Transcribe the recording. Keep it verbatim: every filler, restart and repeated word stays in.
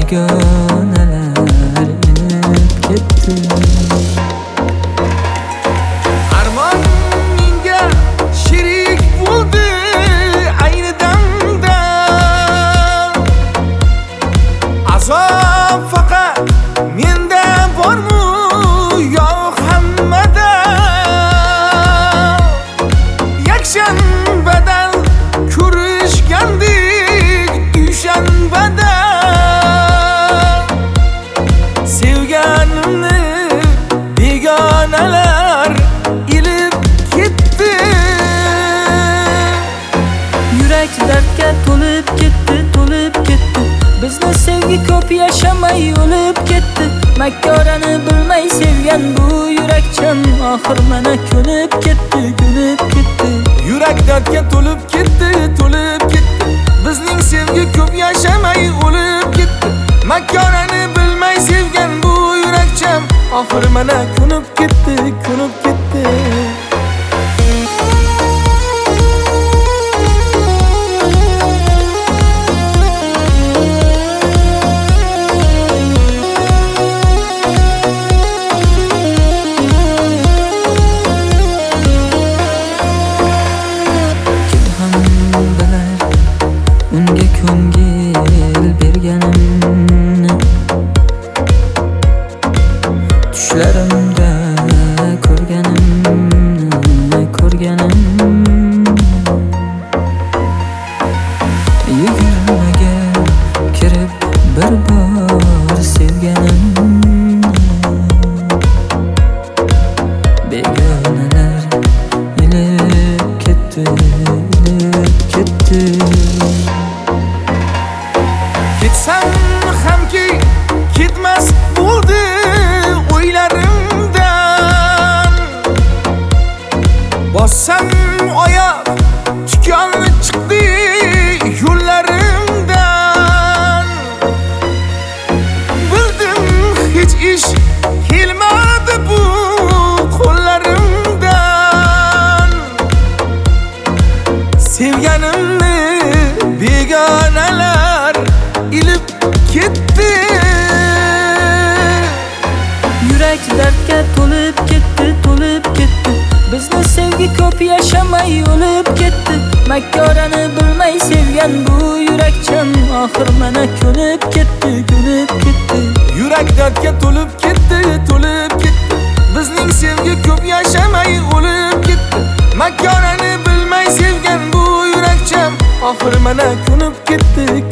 begonalar inib ketdi. Armon menga sherik bo'ldi ayni damda. Azob faqat menda bormi yo'q hammada? Yakshanbadan ko'rishgandik dushanbada. Sevganimni begonalar ilib ketdi. Yurak dardga to'lib ketdi, to'lib ketdi. Bizni sevgi ko'p yashamay o'lib ketdi. Makkorani bilmay sevgan bu yurakcham oxir mana ko'nib ketdi, ko'nib ketdi. Yurak dardga to'lib ketdi, to'lib ketdi. Bizning sevgi ko'p yashamay o'lib ketdi. Makkorani bilmay sevgan bu yurakcham oxir mana ko'nib ketdi, ko'nib ketdi. Unga ko'ngil berganimni tushlarimda ko'rganimni ko'rganimni yigirmaga kirib bir bor sevganimni begonalar ilib ketdi, ilib ketdi. Ketsam hamki ketmas bo'ldi o'ylarimdan. Bossam oyoq tikonli chiqdi yo'llarimdan. Bildim hech ish kelmadi bu qo'llarimdan. Sevganimni begonalar ilib ketdi. Yurak dardga to'lib ketdi, to'lib ketdi. Bizni sevgi ko'p yashamay o'lib ketdi. Makkorani bilmay sevgan bu yurakcham oxir mana ko'nib ketdi, ko'nib ketdi. Yurak dardga to'lib ketdi, to'lib ketdi. Bizning sevgi ko'p yashamay o'lib ketdi. Makkorani bilmay sevgan bu yurakcham oxir mana ko'nib ketdi,